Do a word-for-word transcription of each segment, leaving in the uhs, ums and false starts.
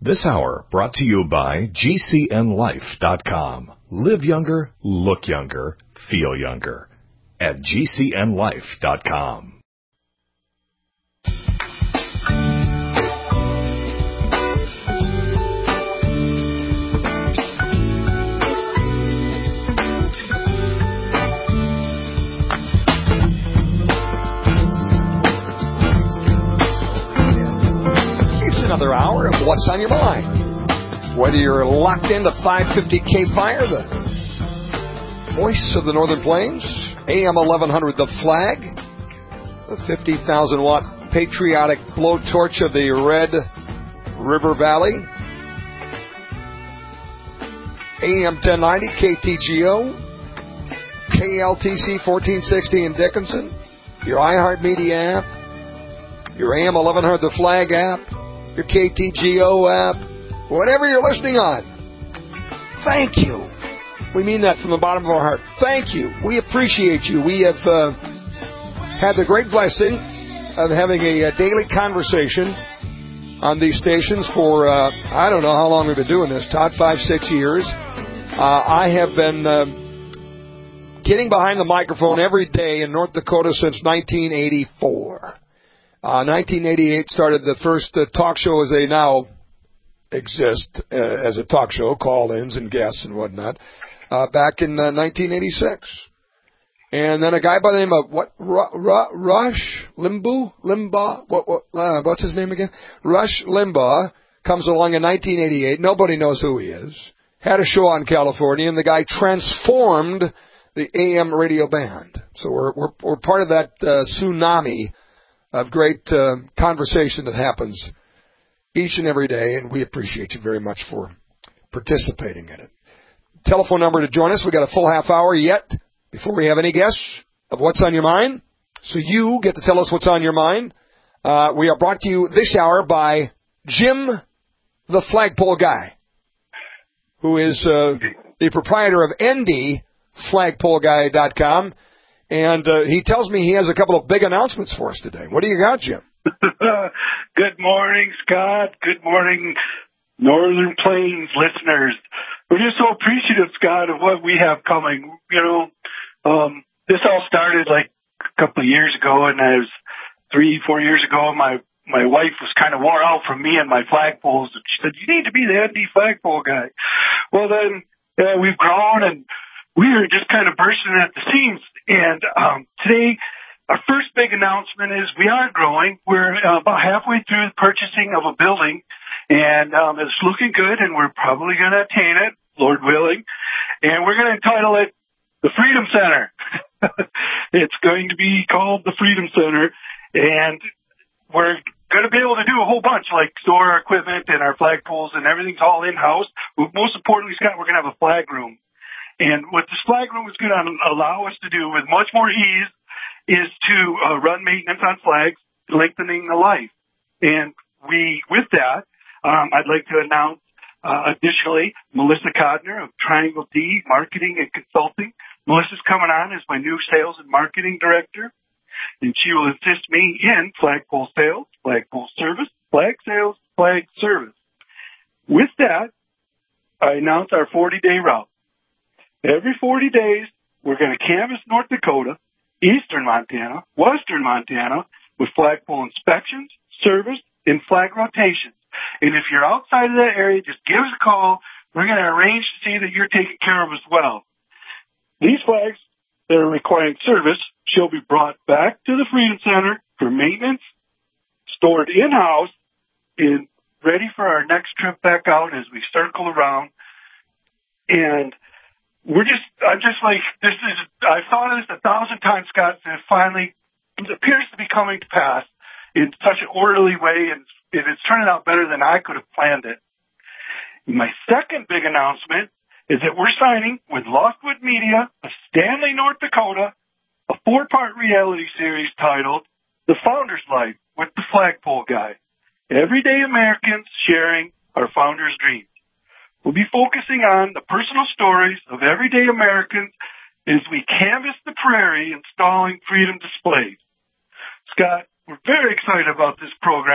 This hour brought to you by G C N life dot com. Live younger, look younger, feel younger at G C N life dot com. Another hour of What's on Your Mind. Whether you're locked into five fifty K Fire, the voice of the Northern Plains, A M eleven hundred The Flag, the fifty thousand watt patriotic blowtorch of the Red River Valley, A M ten ninety K T G O, K L T C fourteen sixty in Dickinson, your iHeartMedia app, your A M eleven hundred The Flag app, your K T G O app, whatever you're listening on. Thank you. We mean that from the bottom of our heart. Thank you. We appreciate you. We have uh, had the great blessing of having a, a daily conversation on these stations for, uh, I don't know how long we've been doing this, Todd, five, six years. Uh, I have been uh, getting behind the microphone every day in North Dakota since nineteen eighty-four. Uh, nineteen eighty-eight started the first uh, talk show as they now exist, uh, as a talk show, call-ins and guests and whatnot, uh, back in uh, nineteen eighty-six. And then a guy by the name of, what, Ru- Ru- Rush Limbaugh? Limbaugh? What, what, uh, what's his name again? Rush Limbaugh comes along in nineteen eighty-eight. Nobody knows who he is. Had a show on California, and the guy transformed the A M radio band. So we're, we're, we're part of that uh, tsunami of great uh, conversation that happens each and every day, and we appreciate you very much for participating in it. Telephone number to join us. We got a full half hour yet before we have any guests of What's on Your Mind. So you get to tell us what's on your mind. Uh, we are brought to you this hour by Jim the Flagpole Guy, who is uh, the proprietor of N D flagpole guy dot com. And uh, he tells me he has a couple of big announcements for us today. What do you got, Jim? Good morning, Scott. Good morning, Northern Plains listeners. We're just so appreciative, Scott, of what we have coming. You know, um, this all started like a couple of years ago, and I was three, four years ago, my my wife was kind of wore out from me and my flagpoles, and she said, "You need to be the N D flagpole guy." Well, then uh, we've grown, and we are just kind of bursting at the seams. And um, today, our first big announcement is we are growing. We're uh, about halfway through the purchasing of a building, and um, it's looking good, and we're probably going to attain it, Lord willing. And we're going to entitle it the Freedom Center. It's going to be called the Freedom Center, and we're going to be able to do a whole bunch, like store our equipment and our flagpoles, and everything's all in-house. Most importantly, Scott, we're going to have a flag room. And what this flag room is going to allow us to do with much more ease is to uh, run maintenance on flags, lengthening the life. And we, with that, um, I'd like to announce uh, additionally Melissa Codner of Triangle D Marketing and Consulting. Melissa's coming on as my new sales and marketing director, and she will assist me in flagpole sales, flagpole service, flag sales, flag service. With that, I announce our forty-day route. Every forty days, we're going to canvass North Dakota, eastern Montana, western Montana with flagpole inspections, service, and flag rotations. And if you're outside of that area, just give us a call. We're going to arrange to see that you're taken care of as well. These flags that are requiring service shall be brought back to the Freedom Center for maintenance, stored in-house, and ready for our next trip back out as we circle around. And We're just, I'm just like, this is, I've thought of this a thousand times, Scott, and it finally it appears to be coming to pass in such an orderly way, and it's turning out better than I could have planned it. My second big announcement is that we're signing with Loftwood Media of Stanley, North Dakota, a four-part reality series titled The Founder's Life with the Flagpole Guy. Everyday Americans sharing our founders' dreams. We'll be focusing on the personal stories of everyday Americans as we canvass the prairie installing freedom displays. Scott, we're very excited about this program,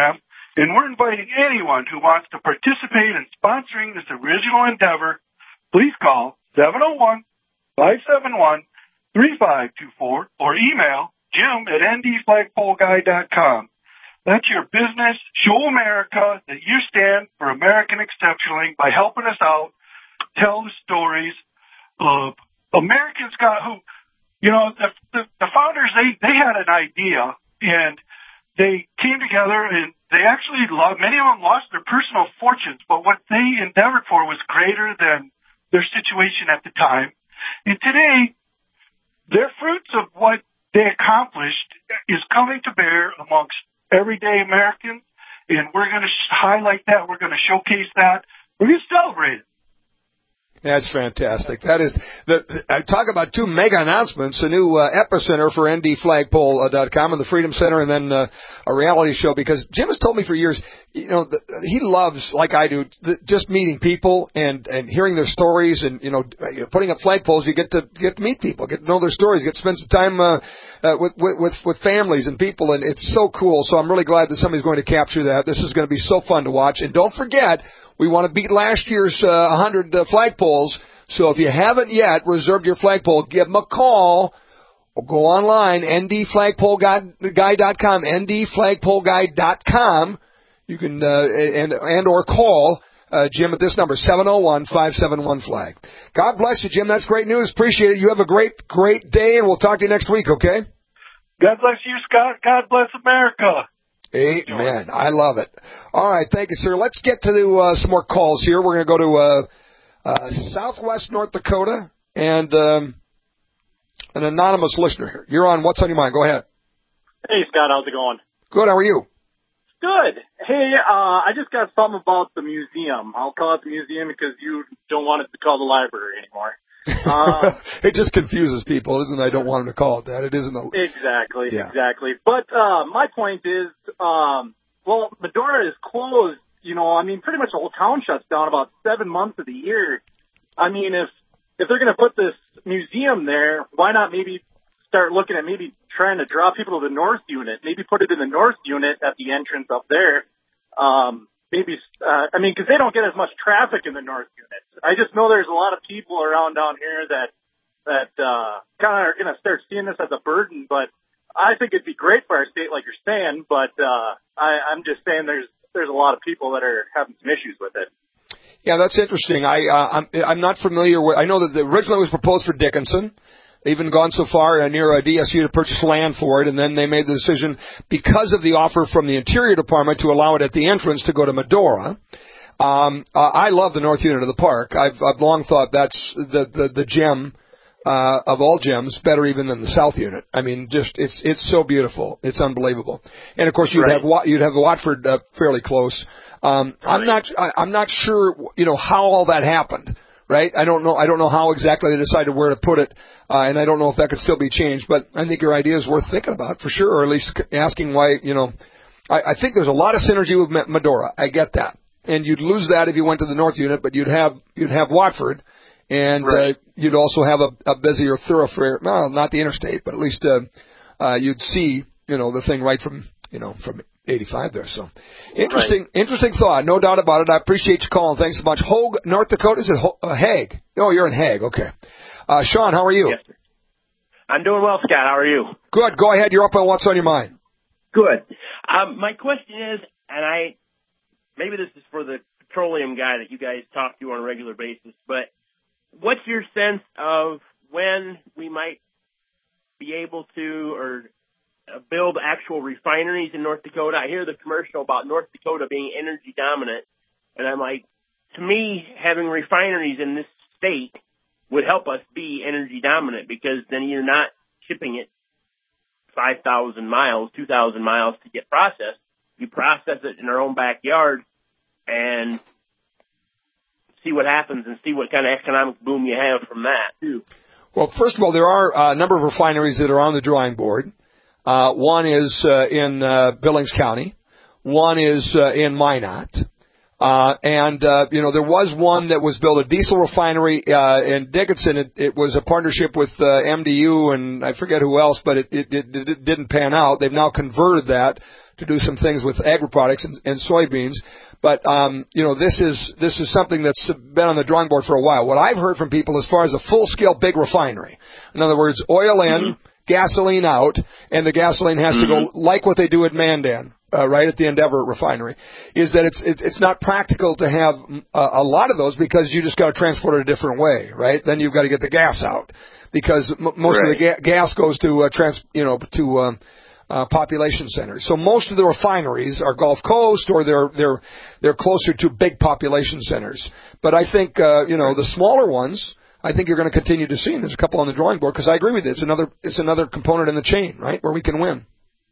And we're inviting anyone who wants to participate in sponsoring this original endeavor. Please call seven oh one, five seven one, three five two four or email Jim at n d flagpole guy dot com. Let your business show America that you stand for American exceptionally by helping us out, tell the stories of Americans got who, you know, the, the, the founders, they, they had an idea, and they came together, and they actually, lost, many of them lost their personal fortunes, but what they endeavored for was greater than their situation at the time. And today, their fruits of what they accomplished is coming to bear amongst everyday Americans, and we're going to highlight that. We're going to showcase that. We're going to celebrate it. That's fantastic. That is, the, I talk about two mega announcements, a new uh, epicenter for n d flagpole dot com and the Freedom Center, and then uh, a reality show, because Jim has told me for years, you know, the, he loves, like I do, the, just meeting people and, and hearing their stories, and, you know, putting up flagpoles, you get to get to meet people, get to know their stories, get to spend some time uh, uh, with, with, with families and people, and it's so cool. So I'm really glad that somebody's going to capture that. This is going to be so fun to watch. And don't forget, we want to beat last year's uh, one hundred uh, flagpoles. So if you haven't yet reserved your flagpole, give them a call or go online, n d flagpole guy dot com, n d flagpole guy dot com. You can, uh, and, and or call uh, Jim at this number, seven oh one, five seven one, flag. God bless you, Jim. That's great news. Appreciate it. You have a great, great day, and we'll talk to you next week, okay? God bless you, Scott. God bless America. Amen. I love it. All right. Thank you, sir. Let's get to the, uh, some more calls here. We're going to go to uh, uh, Southwest North Dakota and um, an anonymous listener here. You're on What's on Your Mind. Go ahead. Hey, Scott. How's it going? Good. How are you? Good. Hey, uh, I just got something about the museum. I'll call it the museum because you don't want it to call the library anymore. Um, it just confuses people, isn't it? I don't want them to call it that. It isn't a... Exactly, yeah. exactly. But uh, my point is, um, well, Medora is closed. You know, I mean, pretty much the whole town shuts down about seven months of the year. I mean, if if they're going to put this museum there, why not maybe start looking at maybe trying to draw people to the north unit? Maybe put it in the north unit at the entrance up there. Um, maybe, uh, I mean, because they don't get as much traffic in the north unit. I just know there's a lot of people around down here that that uh, kind of are going to start seeing this as a burden. But I think it'd be great for our state, like you're saying. But uh, I, I'm just saying there's there's a lot of people that are having some issues with it. Yeah, that's interesting. I uh, I'm I'm not familiar with. I know that the originally it was proposed for Dickinson. They've even gone so far uh, near a D S U to purchase land for it, and then they made the decision because of the offer from the Interior Department to allow it at the entrance to go to Medora. Um, uh, I love the north unit of the park. I've, I've long thought that's the the, the gem uh, of all gems, better even than the south unit. I mean, just it's it's so beautiful, it's unbelievable. And of course, you'd right. have you'd have Watford uh, fairly close. Um, right. I'm not I, I'm not sure you know how all that happened. Right? I don't know. I don't know how exactly they decided where to put it, uh, and I don't know if that could still be changed. But I think your idea is worth thinking about for sure, or at least asking why. You know, I, I think there's a lot of synergy with Medora. I get that, and you'd lose that if you went to the north unit, but you'd have you'd have Watford, and right. uh, you'd also have a, a busier thoroughfare. Well, not the interstate, but at least uh, uh, you'd see you know the thing right from you know from eighty-five there. So interesting, right. interesting thought. No doubt about it. I appreciate you calling. Thanks so much. Hogue, North Dakota. Is it Ho- uh, Hague? Oh, you're in Hague. Okay. Uh, Sean, how are you? Yes, sir. I'm doing well, Scott. How are you? Good. Go ahead. You're up on What's on Your Mind. Good. Um, my question is, and I, maybe this is for the petroleum guy that you guys talk to on a regular basis, but what's your sense of when we might be able to, or build actual refineries in North Dakota? I hear the commercial about North Dakota being energy dominant, and I'm like, to me, having refineries in this state would help us be energy dominant, because then you're not shipping it five thousand miles, two thousand miles to get processed. You process it in our own backyard and see what happens and see what kind of economic boom you have from that, too. Well, first of all, there are a number of refineries that are on the drawing board. Uh, one is uh, in uh, Billings County. One is uh, in Minot. Uh, and, uh, you know, there was one that was built, a diesel refinery, uh, in Dickinson. It, it was a partnership with, uh, M D U and I forget who else, but it, it, it, it didn't pan out. They've now converted that to do some things with agri-products and, and soybeans. But, um, you know, this is, this is something that's been on the drawing board for a while. What I've heard from people as far as a full-scale big refinery, in other words, oil in, mm-hmm. gasoline out, and the gasoline has mm-hmm. to go like what they do at Mandan. Uh, right at the Endeavor refinery, is that it's it's, it's not practical to have uh, a lot of those because you just got to transport it a different way, right? Then you've got to get the gas out because m- most right. of the ga- gas goes to uh, trans, you know, to um, uh, population centers. So most of the refineries are Gulf Coast or they're they're they're closer to big population centers. But I think uh, you know the smaller ones, I think you're going to continue to see. And there's a couple on the drawing board because I agree with you. It's another it's another component in the chain, right, where we can win.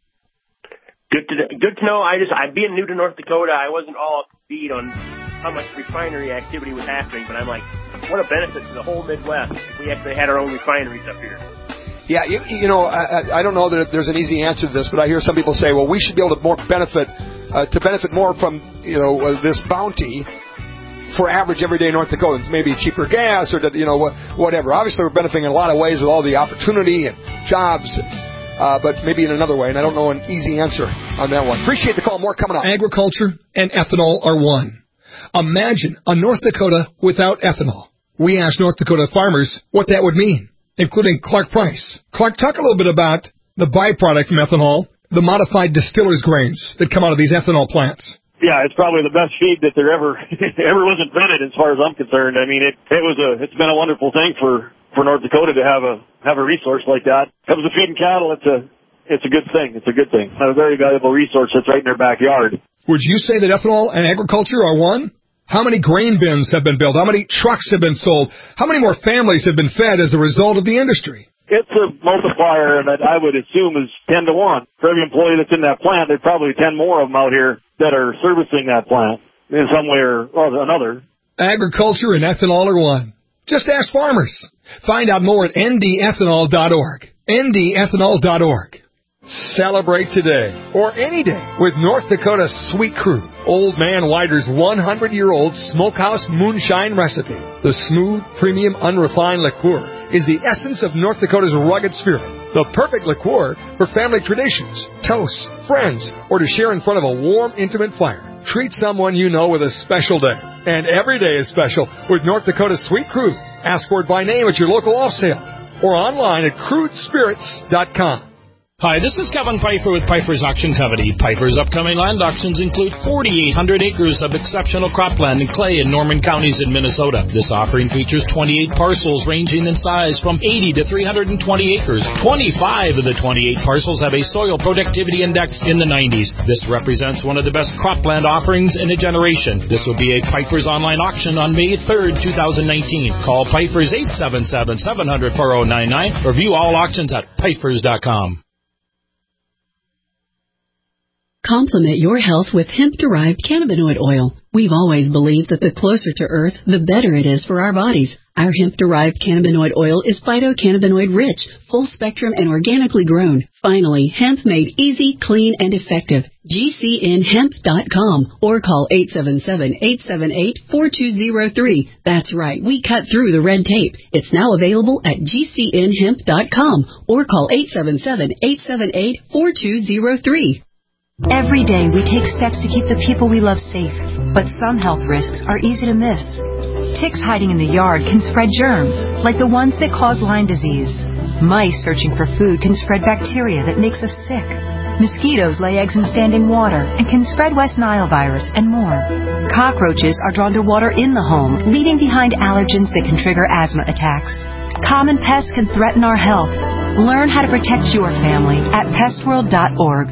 Good to good to know. I just I being new to North Dakota, I wasn't all up to speed on how much refinery activity was happening. But I'm like, what a benefit to the whole Midwest if we actually had our own refineries up here. Yeah, you, you know, I, I don't know that there's an easy answer to this, but I hear some people say, well, we should be able to more benefit uh, to benefit more from you know uh, this bounty for average everyday North Dakotans, maybe cheaper gas or you know whatever. Obviously, we're benefiting in a lot of ways with all the opportunity and jobs. And, Uh, but maybe in another way, and I don't know an easy answer on that one. Appreciate the call. More coming up. Agriculture and ethanol are one. Imagine a North Dakota without ethanol. We asked North Dakota farmers what that would mean, including Clark Price. Clark, talk a little bit about the byproduct from ethanol, the modified distiller's grains that come out of these ethanol plants. Yeah, it's probably the best feed that there ever ever was invented, as far as I'm concerned. I mean, it it was a it's been a wonderful thing for. for North Dakota to have a have a resource like that. Comes to feeding cattle, it's a it's a good thing. It's a good thing. A very valuable resource that's right in their backyard. Would you say that ethanol and agriculture are one? How many grain bins have been built? How many trucks have been sold? How many more families have been fed as a result of the industry? It's a multiplier that I would assume is ten to one. For every employee that's in that plant, there's probably ten more of them out here that are servicing that plant in some way or another. Agriculture and ethanol are one. Just ask farmers. Find out more at N D ethanol dot org. N D ethanol dot org. Celebrate today, or any day, with North Dakota's Sweet Crew, Old Man Wider's one hundred year old smokehouse moonshine recipe. The smooth, premium, unrefined liqueur is the essence of North Dakota's rugged spirit. The perfect liqueur for family traditions, toasts, friends, or to share in front of a warm, intimate fire. Treat someone you know with a special day. And every day is special with North Dakota's Sweet Crew. Ask for it by name at your local off sale or online at crude spirits dot com. Hi, this is Kevin Piper with Piper's Auction Company. Piper's upcoming land auctions include forty-eight hundred acres of exceptional cropland and clay in Norman counties in Minnesota. This offering features twenty-eight parcels ranging in size from eighty to three hundred twenty acres. twenty-five of the twenty-eight parcels have a soil productivity index in the nineties. This represents one of the best cropland offerings in a generation. This will be a Piper's online auction on May third, twenty nineteen. Call Piper's eight seven seven, seven hundred, four oh nine nine or view all auctions at pipers dot com. Complement your health with hemp-derived cannabinoid oil. We've always believed that the closer to Earth, the better it is for our bodies. Our hemp-derived cannabinoid oil is phytocannabinoid-rich, full-spectrum, and organically grown. Finally, hemp made easy, clean, and effective. G C N hemp dot com or call eight seven seven, eight seven eight, four two zero three. That's right, we cut through the red tape. It's now available at G C N hemp dot com or call eight seven seven, eight seven eight, four two zero three. Every day we take steps to keep the people we love safe, but some health risks are easy to miss. Ticks hiding in the yard can spread germs, like the ones that cause Lyme disease. Mice searching for food can spread bacteria that makes us sick. Mosquitoes lay eggs in standing water and can spread West Nile virus and more. Cockroaches are drawn to water in the home, leaving behind allergens that can trigger asthma attacks. Common pests can threaten our health. Learn how to protect your family at pest world dot org.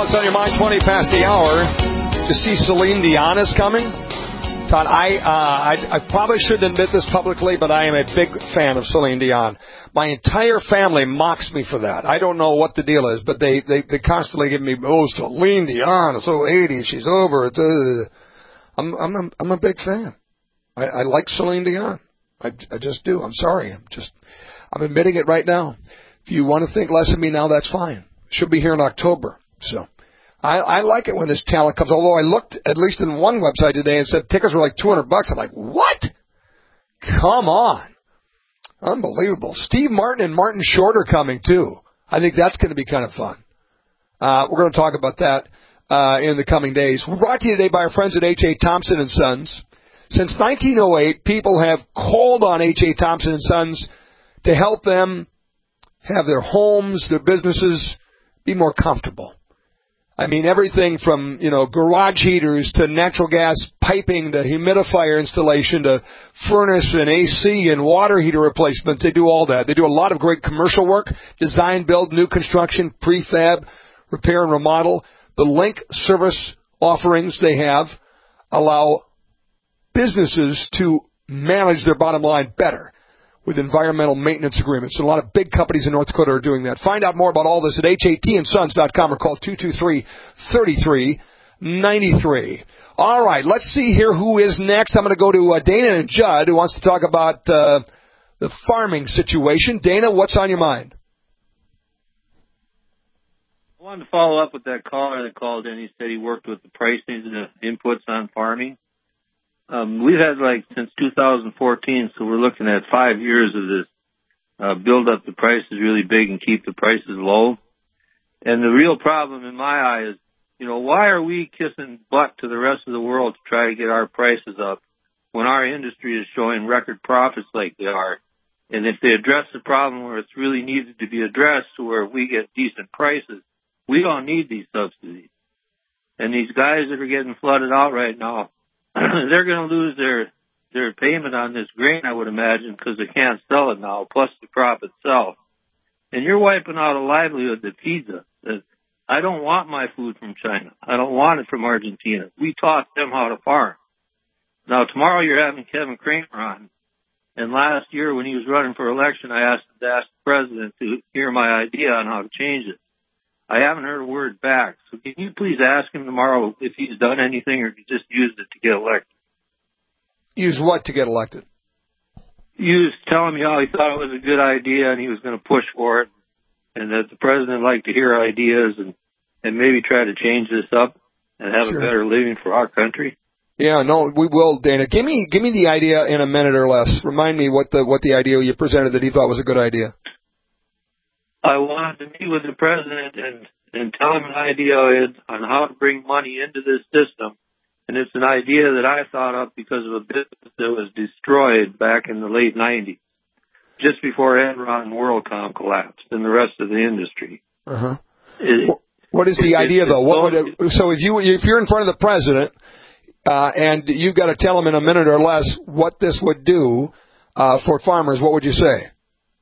What's on your mind? twenty past the hour. You see Celine Dion is coming? Todd, I, uh, I, I probably shouldn't admit this publicly, but I am a big fan of Celine Dion. My entire family mocks me for that. I don't know what the deal is, but they, they, they constantly give me, oh, Celine Dion, so eighty, she's over. It's, uh, I'm, I'm, a, I'm a big fan. I, I like Celine Dion. I, I just do. I'm sorry. I'm just, I'm admitting it right now. If you want to think less of me now, that's fine. She'll be here in October. So I, I like it when this talent comes. Although I looked, at least in one website today, and said tickets were like two hundred bucks. I'm like, what? Come on. Unbelievable. Steve Martin and Martin Short are coming, too. I think that's going to be kind of fun. Uh, we're going to talk about that uh, in the coming days. We're brought to you today by our friends at H A. Thompson and Sons. Since nineteen oh eight, people have called on H A. Thompson and Sons to help them have their homes, their businesses be more comfortable. I mean, everything from, you know, garage heaters to natural gas piping to humidifier installation to furnace and A C and water heater replacements. They do all that. They do a lot of great commercial work, design, build, new construction, prefab, repair and remodel. The Link service offerings they have allow businesses to manage their bottom line better with environmental maintenance agreements. So a lot of big companies in North Dakota are doing that. Find out more about all this at H A T and sons dot com or call two two three, three three nine three. All right, let's see here who is next. I'm going to go to uh, Dana and Judd, who wants to talk about uh, the farming situation. Dana, what's on your mind? I wanted to follow up with that caller that called in. He said he worked with the pricing and the inputs on farming. Um, we've had like since two thousand fourteen, so we're looking at five years of this uh, build up the prices really big and keep the prices low. And the real problem in my eye is, you know, why are we kissing butt to the rest of the world to try to get our prices up when our industry is showing record profits like they are? And if they address the problem where it's really needed to be addressed to where we get decent prices, we don't need these subsidies. And these guys that are getting flooded out right now, they're going to lose their their payment on this grain, I would imagine, because they can't sell it now, plus the crop itself. And you're wiping out a livelihood that feeds us. I don't want my food from China. I don't want it from Argentina. We taught them how to farm. Now, tomorrow you're having Kevin Kramer on. And last year when he was running for election, I asked him to ask the president to hear my idea on how to change it. I haven't heard a word back. So can you please ask him tomorrow if he's done anything or if he just used it to get elected? Use what to get elected? He was telling me how he thought it was a good idea and he was going to push for it, and that the president liked to hear ideas and, and maybe try to change this up and have sure. a better living for our country. Yeah, no, we will, Dana. Give me give me the idea in a minute or less. Remind me what the what the idea you presented that he thought was a good idea. I wanted to meet with the president and, and tell him an idea on how to bring money into this system. And it's an idea that I thought of because of a business that was destroyed back in the late nineties, just before Enron and WorldCom collapsed and the rest of the industry. Uh-huh. It, what is the it, idea, it, though? What would it, so if, you, if you're in front of the president uh, and you've got to tell him in a minute or less what this would do uh, for farmers, what would you say?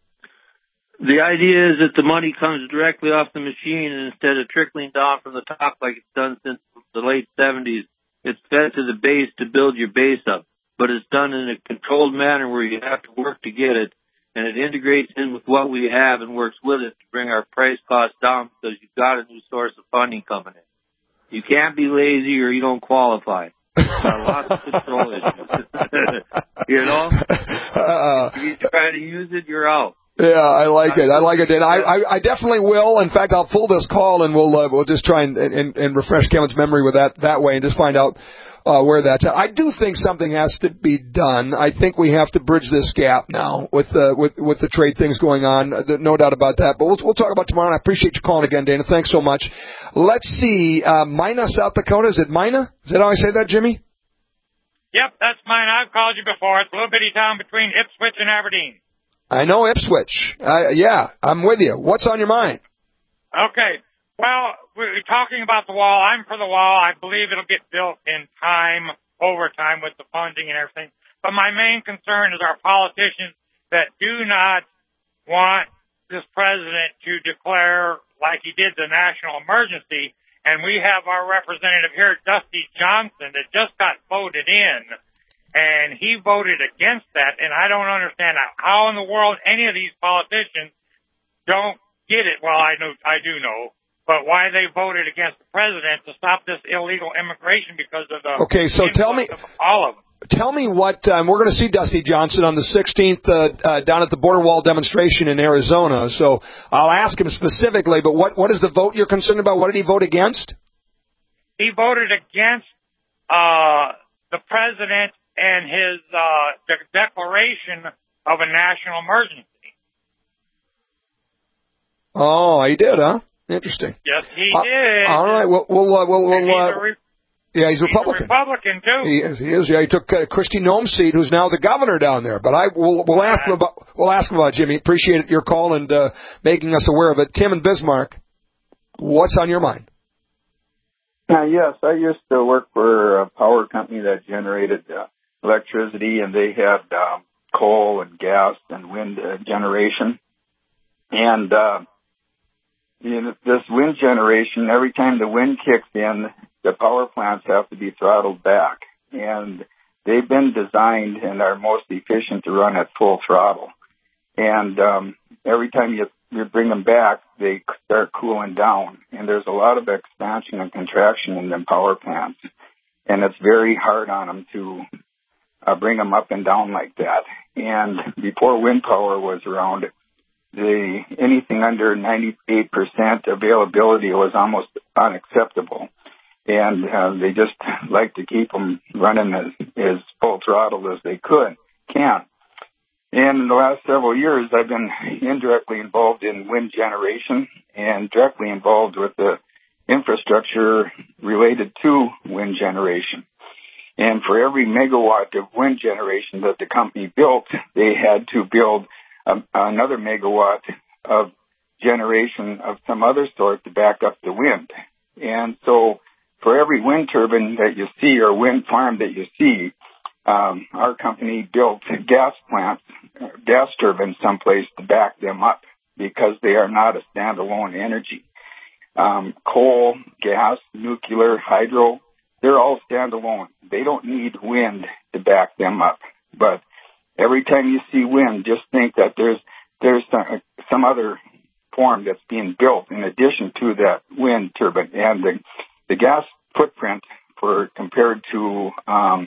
The idea is that the money comes directly off the machine, and instead of trickling down from the top like it's done since the late seventies, it's fed to the base to build your base up. But it's done in a controlled manner where you have to work to get it, and it integrates in with what we have and works with it to bring our price costs down because you've got a new source of funding coming in. You can't be lazy or you don't qualify. There are lots of control issues. You know? Uh, if you try to use it, you're out. Yeah, I like it. I like it. And I, I, I definitely will. In fact, I'll pull this call and we'll uh, we'll just try and, and, and refresh Kevin's memory with that that way and just find out uh, where that's at. I do think something has to be done. I think we have to bridge this gap now with uh, with with the trade things going on. No doubt about that. But we'll we'll talk about tomorrow. And I appreciate you calling again, Dana. Thanks so much. Let's see. Uh, Mina, South Dakota. Is it Mina? Is that how I say that, Jimmy? Yep, that's mine. I've called you before. It's a little bitty town between Ipswich and Aberdeen. I know Ipswich. Uh, yeah, I'm with you. What's on your mind? Okay. Well, we're talking about the wall. I'm for the wall. I believe it'll get built in time, over time with the funding and everything. But my main concern is our politicians that do not want this president to declare, like he did, the national emergency And we have our representative here, Dusty Johnson, that just got voted in, and he voted against that. And I don't understand how in the world any of these politicians don't get it. Well, I know, I do know, but why they voted against the president to stop this illegal immigration because of the okay. So tell me, all of them. Tell me what um, we're going to see Dusty Johnson on the sixteenth uh, uh, down at the border wall demonstration in Arizona. So I'll ask him specifically. But what what is the vote you're concerned about? What did he vote against? He voted against uh, the president and his uh, de- declaration of a national emergency. Oh, he did, huh? Interesting. Yes, he uh, did. All right. Well, we'll, uh, we'll, we'll uh, re- yeah, he's, he's Republican. a Republican too. He is. He is. Yeah, he took uh, Kristi Noem's seat, who's now the governor down there. But I we'll, we'll ask him about we'll ask him about Jimmy. Appreciate your call and uh, making us aware of it. Tim and Bismarck, what's on your mind? Uh, yes, I used to work for a power company that generated uh, electricity, and they had um, coal and gas and wind uh, generation. And uh, you know, this wind generation, every time the wind kicks in, the power plants have to be throttled back. And they've been designed and are most efficient to run at full throttle. And um, every time you, you bring them back, they start cooling down. And there's a lot of expansion and contraction in them power plants. And it's very hard on them to uh, bring them up and down like that. And before wind power was around, the anything under ninety-eight percent availability was almost unacceptable. And uh, they just like to keep them running as, as full throttle as they could, can. And in the last several years, I've been indirectly involved in wind generation and directly involved with the infrastructure related to wind generation. And for every megawatt of wind generation that the company built, they had to build a, another megawatt of generation of some other sort to back up the wind. And so for every wind turbine that you see or wind farm that you see, um, our company built gas plants, gas turbines someplace to back them up because they are not a standalone energy. Um, coal, gas, nuclear, hydro, they're all standalone. They don't need wind to back them up. But every time you see wind, just think that there's there's some, some other form that's being built in addition to that wind turbine. And the, the gas footprint for compared to um,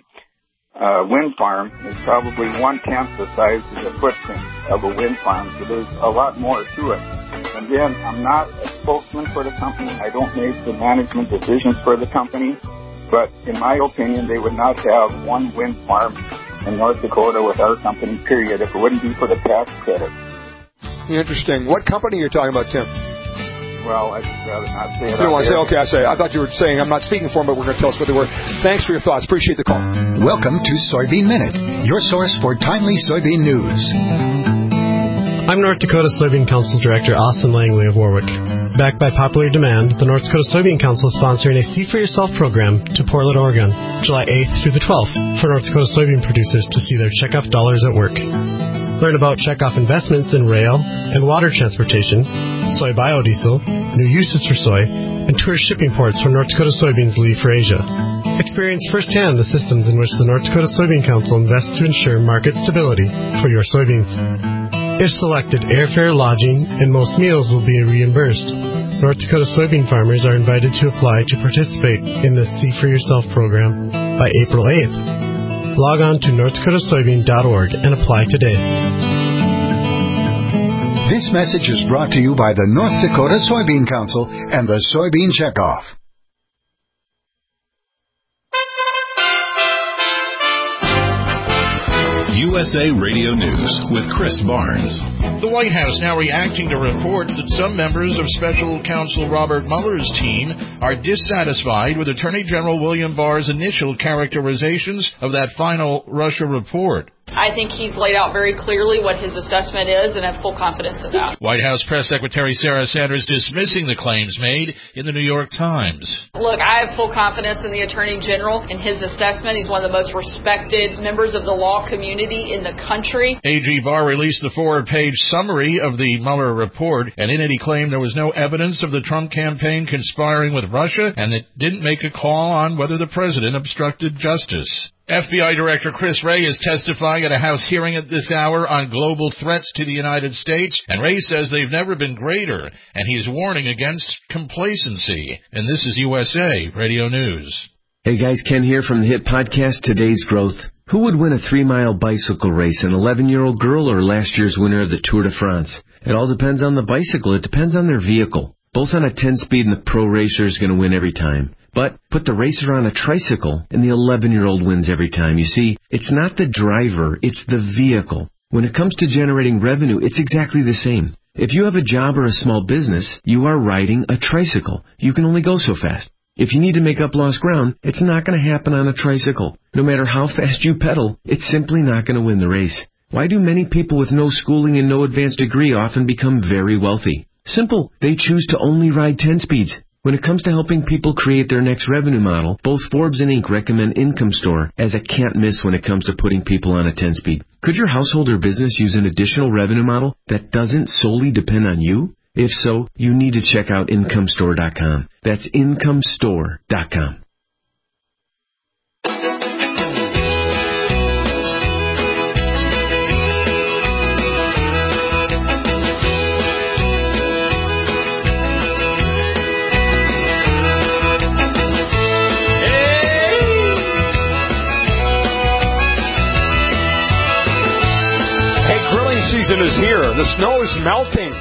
a wind farm is probably one-tenth the size of the footprint of a wind farm. So there's a lot more to it. And then I'm not a spokesman for the company. I don't make the management decisions for the company. But in my opinion, they would not have one wind farm in North Dakota with our company, period, if it wouldn't be for the tax credit. Interesting. What company are you talking about, Tim? Well, I'd rather not say it. You don't want to say, okay, I say. I thought you were saying I'm not speaking for them, but we're going to tell us what they were. Thanks for your thoughts. Appreciate the call. Welcome to Soybean Minute, your source for timely soybean news. I'm North Dakota Soybean Council Director Austin Langley of Warwick. Backed by popular demand, the North Dakota Soybean Council is sponsoring a See for Yourself program to Portland, Oregon, July eighth through the twelfth for North Dakota soybean producers to see their checkoff dollars at work. Learn about checkoff investments in rail and water transportation, soy biodiesel, new uses for soy, and tour shipping ports where North Dakota soybeans leave for Asia. Experience firsthand the systems in which the North Dakota Soybean Council invests to ensure market stability for your soybeans. If selected, airfare, lodging, and most meals will be reimbursed. North Dakota soybean farmers are invited to apply to participate in the See for Yourself program by April eighth. Log on to north dakota soybean dot org and apply today. This message is brought to you by the North Dakota Soybean Council and the Soybean Checkoff. U S A Radio News with Chris Barnes. The White House now reacting to reports that some members of Special Counsel Robert Mueller's team are dissatisfied with Attorney General William Barr's initial characterizations of that final Russia report. I think he's laid out very clearly what his assessment is, and I have full confidence in that. White House Press Secretary Sarah Sanders dismissing the claims made in the New York Times. Look, I have full confidence in the Attorney General and his assessment. He's one of the most respected members of the law community in the country. A G Barr released the four-page summary of the Mueller report, and in it he claimed there was no evidence of the Trump campaign conspiring with Russia, and it didn't make a call on whether the president obstructed justice. F B I Director Chris Wray is testifying at a House hearing at this hour on global threats to the United States, and Wray says they've never been greater, and he's warning against complacency. And this is U S A Radio News. Hey guys, Ken here from the hit podcast Today's Growth. Who would win a three-mile bicycle race, an eleven-year-old girl or last year's winner of the Tour de France? It all depends on the bicycle. It depends on their vehicle. Both on a ten-speed, and the pro racer is going to win every time. But put the racer on a tricycle, and the eleven-year-old wins every time. You see, it's not the driver, it's the vehicle. When it comes to generating revenue, it's exactly the same. If you have a job or a small business, you are riding a tricycle. You can only go so fast. If you need to make up lost ground, it's not going to happen on a tricycle. No matter how fast you pedal, it's simply not going to win the race. Why do many people with no schooling and no advanced degree often become very wealthy? Simple. They choose to only ride ten speeds. When it comes to helping people create their next revenue model, both Forbes and Inc recommend Income Store as a can't miss when it comes to putting people on a ten speed. Could your household or business use an additional revenue model that doesn't solely depend on you? If so, you need to check out income store dot com. That's income store dot com. Season is here. The snow is melting.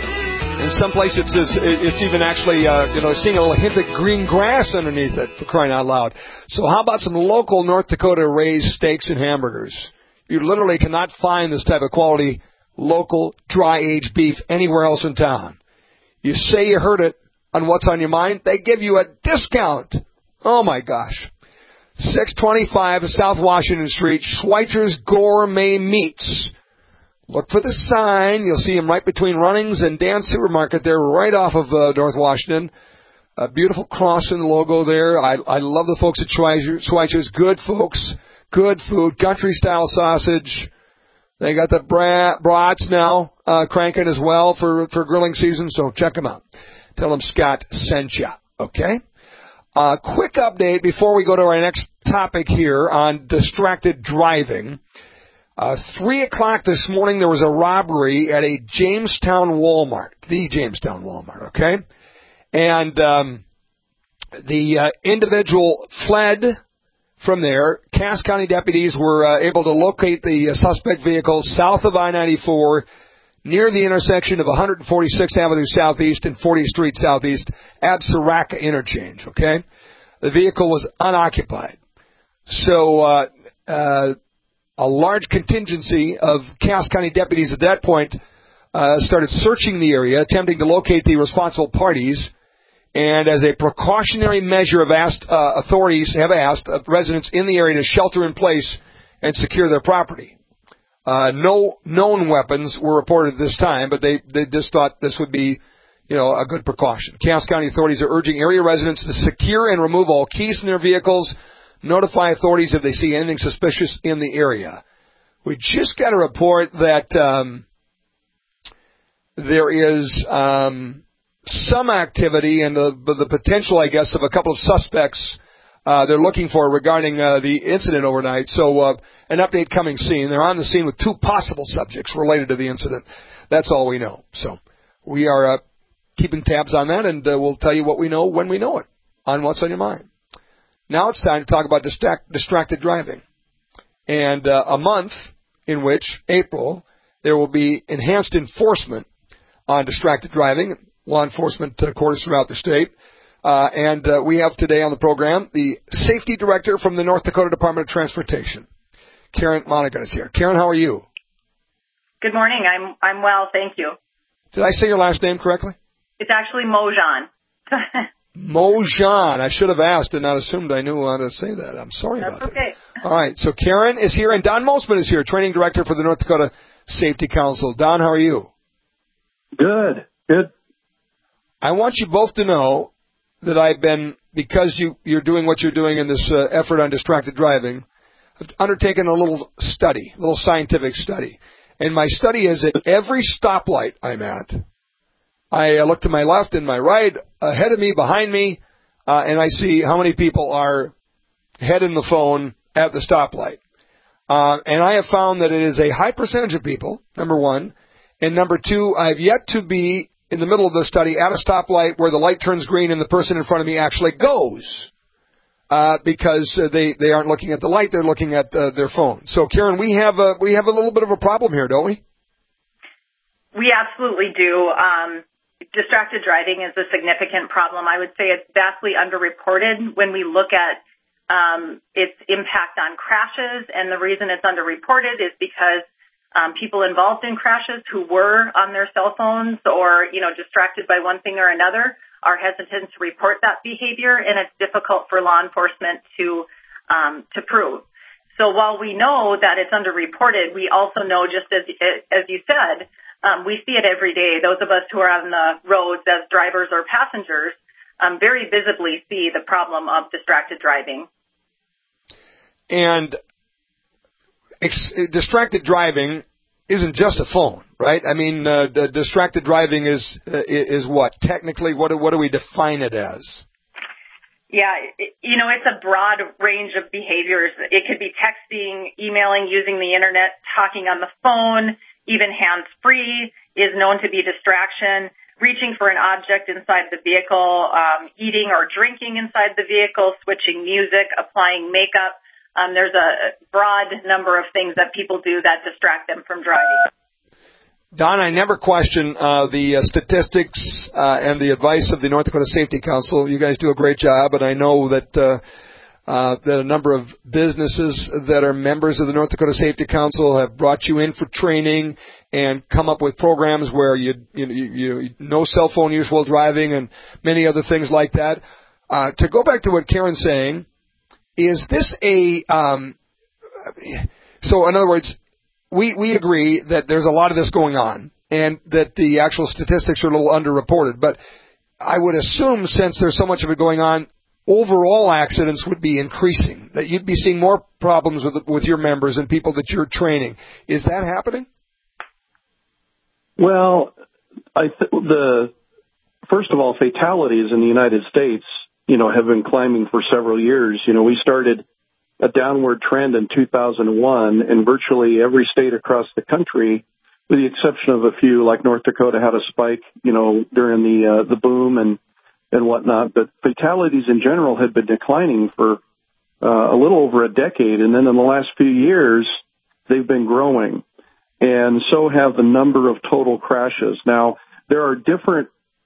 In some places, it's, it's even actually, uh, you know, seeing a little hint of green grass underneath it, for crying out loud. So how about some local North Dakota raised steaks and hamburgers? You literally cannot find this type of quality local dry-aged beef anywhere else in town. You say you heard it on What's on Your Mind, they give you a discount. Oh, my gosh. six twenty-five South Washington Street, Schweitzer's Gourmet Meats. Look for the sign. You'll see him right between Runnings and Dan's Supermarket there, right off of uh, North Washington. A beautiful cross in the logo there. I, I love the folks at Schweitzer, Schweitzer's. Good folks. Good food. Country-style sausage. They got the bra- brats now uh, cranking as well for, for grilling season, so check them out. Tell them Scott sent ya, okay? Uh, quick update before we go to our next topic here on distracted driving. Uh, three o'clock this morning, there was a robbery at a Jamestown Walmart, the Jamestown Walmart, okay? And um, the uh, individual fled from there. Cass County deputies were uh, able to locate the uh, suspect vehicle south of I ninety-four near the intersection of one forty-sixth Avenue Southeast and fortieth Street Southeast at Saraca Interchange, okay? The vehicle was unoccupied. So, uh, uh, a large contingency of Cass County deputies at that point uh, started searching the area, attempting to locate the responsible parties. And as a precautionary measure, have asked uh, authorities have asked uh, residents in the area to shelter in place and secure their property. Uh, no known weapons were reported at this time, but they they just thought this would be, you know, a good precaution. Cass County authorities are urging area residents to secure and remove all keys from their vehicles. Notify authorities if they see anything suspicious in the area. We just got a report that um, there is um, some activity and the, the potential, I guess, of a couple of suspects uh, they're looking for regarding uh, the incident overnight. So uh, an update coming soon. They're on the scene with two possible subjects related to the incident. That's all we know. So we are uh, keeping tabs on that, and uh, we'll tell you what we know when we know it on What's on Your Mind. Now it's time to talk about distract, distracted driving. And uh, a month in which, April, there will be enhanced enforcement on distracted driving, law enforcement uh, quarters throughout the state. Uh, and uh, we have today on the program the Safety Director from the North Dakota Department of Transportation. Karen Monaghan is here. Karen, how are you? Good morning. I'm I'm well, thank you. Did I say your last name correctly? It's actually Mojan. Mojan. I should have asked and not assumed I knew how to say that. I'm sorry That's about okay. that. All right. So Karen is here, and Don Mosman is here, training director for the North Dakota Safety Council. Don, how are you? Good. Good. I want you both to know that I've been, because you, you're doing what you're doing in this uh, effort on distracted driving, I've undertaken a little study, a little scientific study. And my study is at every stoplight I'm at, I uh, look to my left and my right, ahead of me, behind me, uh, and I see how many people are head in the phone at the stoplight. Uh, and I have found that it is a high percentage of people, number one. And number two, I've yet to be in the middle of the study at a stoplight where the light turns green and the person in front of me actually goes. Uh, because uh, they, they aren't looking at the light, they're looking at uh, their phone. So, Karen, we have a, we have a little bit of a problem here, don't we? We absolutely do. Um, distracted driving is a significant problem. I would say it's vastly underreported when we look at um, its impact on crashes. And the reason it's underreported is because um, people involved in crashes who were on their cell phones or, you know, distracted by one thing or another are hesitant to report that behavior, and it's difficult for law enforcement to um, to prove. So while we know that it's underreported, we also know, just as as you said, um, we see it every day. Those of us who are on the roads as drivers or passengers um, very visibly see the problem of distracted driving. And ex- distracted driving isn't just a phone, right? I mean, uh, the distracted driving is uh, is what? Technically, what do, what do we define it as? Yeah, it, you know, it's a broad range of behaviors. It could be texting, emailing, using the internet, talking on the phone, even hands-free is known to be distraction, reaching for an object inside the vehicle, um, eating or drinking inside the vehicle, switching music, applying makeup. Um, there's a broad number of things that people do that distract them from driving. Don, I never question uh, the uh, statistics uh, and the advice of the North Dakota Safety Council. You guys do a great job, and I know that uh, uh, that a number of businesses that are members of the North Dakota Safety Council have brought you in for training and come up with programs where you you, you, you no cell phone use while driving and many other things like that. Uh, to go back to what Karen's saying, is this a, um, so in other words, we, we agree that there's a lot of this going on and that the actual statistics are a little underreported, but I would assume since there's so much of it going on, overall accidents would be increasing, that you'd be seeing more problems with, with your members and people that you're training. Is that happening? Well, I th- the, first of all, fatalities in the United States, you know, have been climbing for several years. You know, we started a downward trend in two thousand one, and virtually every state across the country, with the exception of a few, like North Dakota had a spike, you know, during the uh, the boom and and whatnot. But fatalities in general had been declining for uh, a little over a decade, and then in the last few years, they've been growing, and so have the number of total crashes. Now, there are different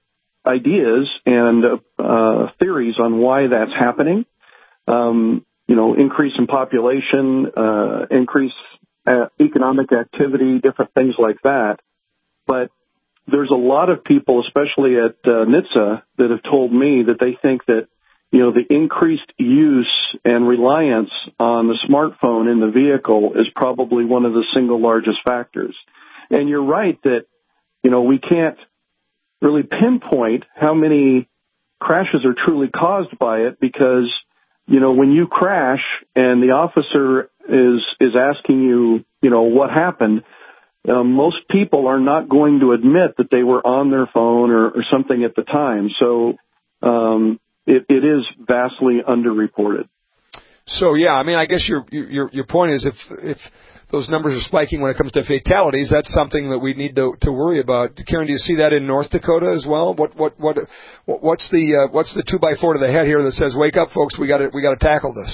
ideas and uh, theories on why that's happening. Um, you know, increase in population, uh, increase uh, economic activity, different things like that. But there's a lot of people, especially at uh, N H T S A, that have told me that they think that, you know, the increased use and reliance on the smartphone in the vehicle is probably one of the single largest factors. And you're right that, you know, we can't really pinpoint how many crashes are truly caused by it because, you know, when you crash and the officer is is asking you, you know, what happened, um, most people are not going to admit that they were on their phone or, or something at the time. So um, it, it is vastly underreported. So, yeah, I mean, I guess your your your point is if if those numbers are spiking when it comes to fatalities, that's something that we need to to worry about. Karen, do you see that in North Dakota as well? What what what what's the uh, what's the two by four to the head here that says, "Wake up, folks, we got to we got to tackle this"?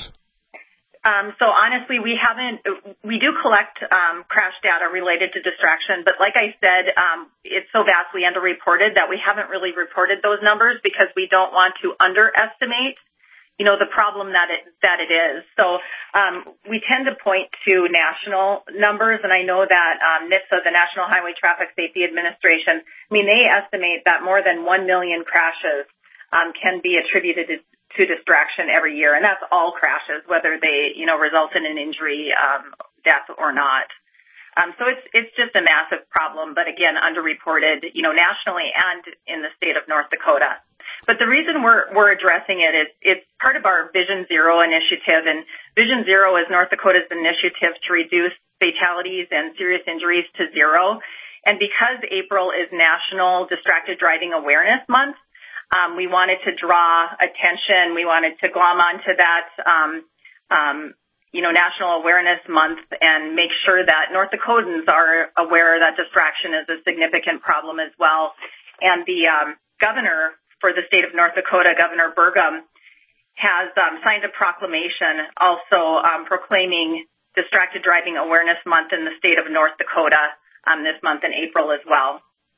Um, so honestly, we haven't. We do collect um, crash data related to distraction, but like I said, um, it's so vastly underreported that we haven't really reported those numbers because we don't want to underestimate, you know, the problem that it that it is. So um, we tend to point to national numbers, and I know that um, N H T S A, the National Highway Traffic Safety Administration, I mean, they estimate that more than one million crashes um, can be attributed to, to distraction every year, and that's all crashes, whether they, you know, result in an injury, um, death or not. Um, so it's it's just a massive problem, but again, underreported, you know, nationally and in the state of North Dakota. But the reason we're we're addressing it is it's part of our Vision Zero initiative, and Vision Zero is North Dakota's initiative to reduce fatalities and serious injuries to zero. And because April is National Distracted Driving Awareness Month, Um, we wanted to draw attention. We wanted to glom onto that, um, um, you know, National Awareness Month and make sure that North Dakotans are aware that distraction is a significant problem as well. And the um, governor for the state of North Dakota, Governor Burgum, has um, signed a proclamation also um, proclaiming Distracted Driving Awareness Month in the state of North Dakota um, this month in April as well.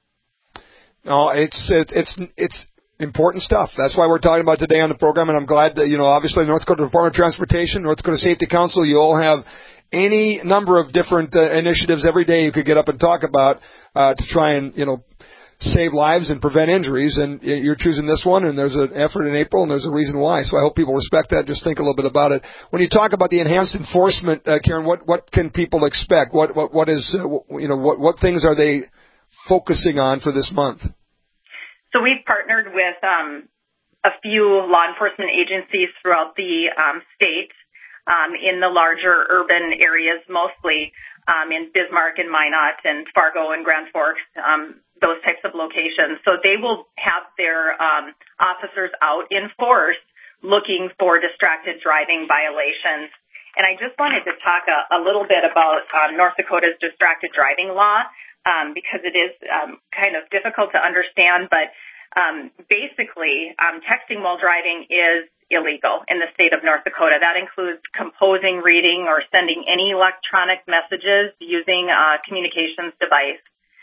No, it's it's it's it's important stuff. That's why we're talking about today on the program, and I'm glad that, you know, obviously North Dakota Department of Transportation, North Dakota Safety Council, you all have any number of different uh, initiatives every day you could get up and talk about uh, to try and, you know, save lives and prevent injuries, and you're choosing this one, and there's an effort in April, and there's a reason why. So I hope people respect that. Just think a little bit about it. When you talk about the enhanced enforcement, uh, Karen, what, what can people expect? What what what is uh, you know what what things are they focusing on for this month? So we've partnered with um, a few law enforcement agencies throughout the um, state um, in the larger urban areas, mostly um, in Bismarck and Minot and Fargo and Grand Forks, um, those types of locations. So they will have their um, officers out in force looking for distracted driving violations. And I just wanted to talk a, a little bit about um, North Dakota's distracted driving law. Um, because it is um, kind of difficult to understand, but um, basically, um, texting while driving is illegal in the state of North Dakota. That includes composing, reading, or sending any electronic messages using a communications device.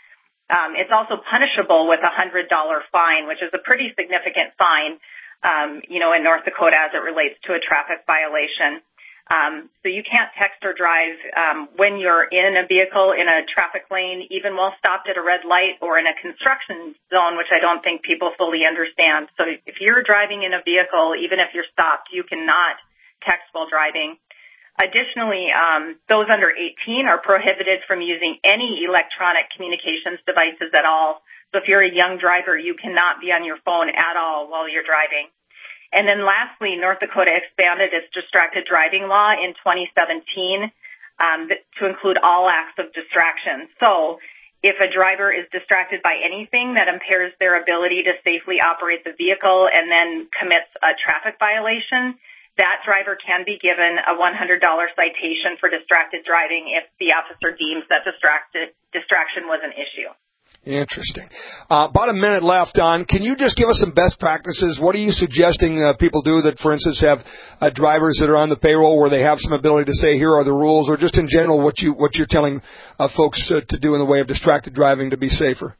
Um, it's also punishable with a one hundred dollars fine, which is a pretty significant fine, um, you know, in North Dakota as it relates to a traffic violation. Um, so you can't text or drive um, when you're in a vehicle in a traffic lane, even while stopped at a red light or in a construction zone, which I don't think people fully understand. So if you're driving in a vehicle, even if you're stopped, you cannot text while driving. Additionally, um, those under eighteen are prohibited from using any electronic communications devices at all. So if you're a young driver, you cannot be on your phone at all while you're driving. And then lastly, North Dakota expanded its distracted driving law in twenty seventeen um, to include all acts of distraction. So if a driver is distracted by anything that impairs their ability to safely operate the vehicle and then commits a traffic violation, that driver can be given a one hundred dollars citation for distracted driving if the officer deems that distracted, distraction was an issue. Interesting. Uh, about a minute left, Don. Can you just give us some best practices? What are you suggesting uh, people do that, for instance, have uh, drivers that are on the payroll where they have some ability to say, here are the rules, or just in general what, you, what you're telling uh, folks uh, to do in the way of distracted driving to be safer?